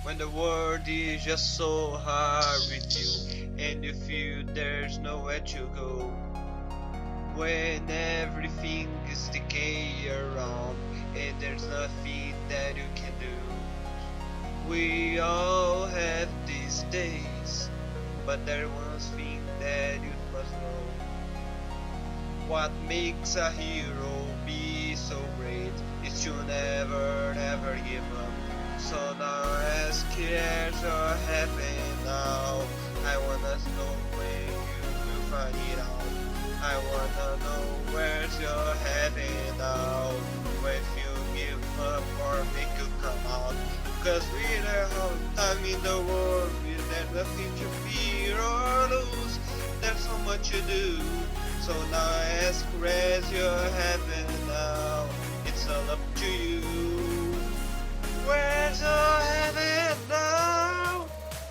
When the world is just so hard with you, and you feel there's nowhere to go. When everything is decay around, and there's nothing that you can do. We all have these days, but there's one thing that you must know. What makes a hero be so great is to never, never give up. So now as cares are happening now, I wanna know when you will find it out. I wanna know where's your heading now. When you give up or make you come out. Cause we don't have time in the world, there's nothing to fear or lose. There's so much to do. So now as you're having now, it's all up to you. Where's your heaven now?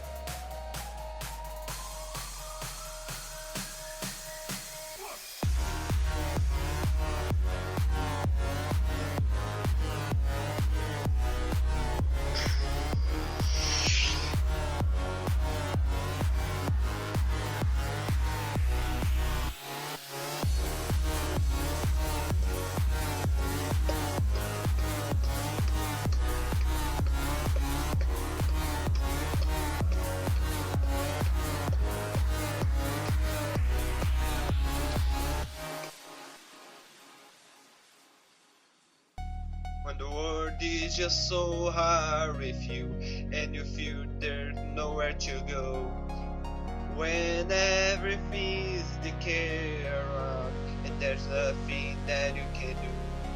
When the world is just so hard with you, and you feel there's nowhere to go. When everything is decay around, and there's nothing that you can do.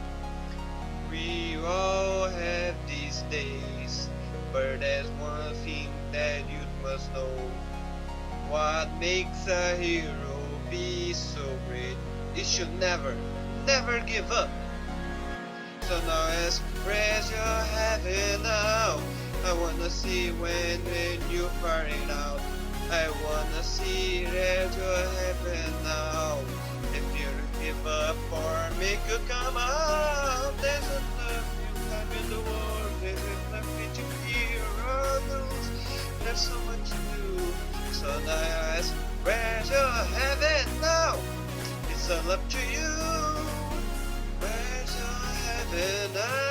We all have these days, but there's one thing that you must know. What makes a hero be so great is to never, never give up. So now as you're having now, I wanna see when you fire it out. I wanna see that you're having now. If you give up or make you come out, there's enough you have in the world. There's nothing to fear or lose. There's so much to do. So now as you're having now, it's all up to you. Where's your heaven now?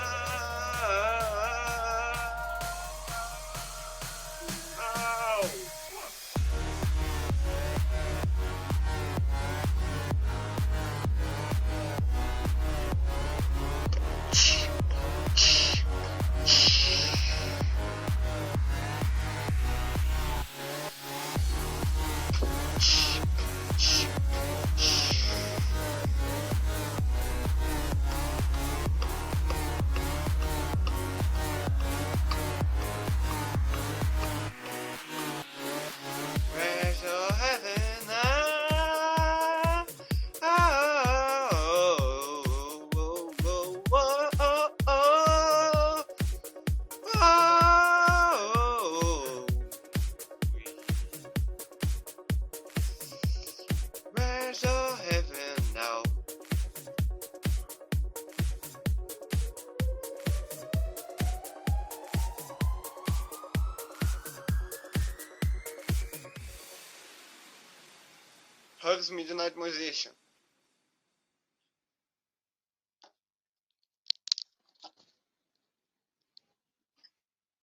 Where's your heaven now? Oh, oh, oh, oh, oh, oh, oh. Where's your heaven now? Hugs Midnight Musician.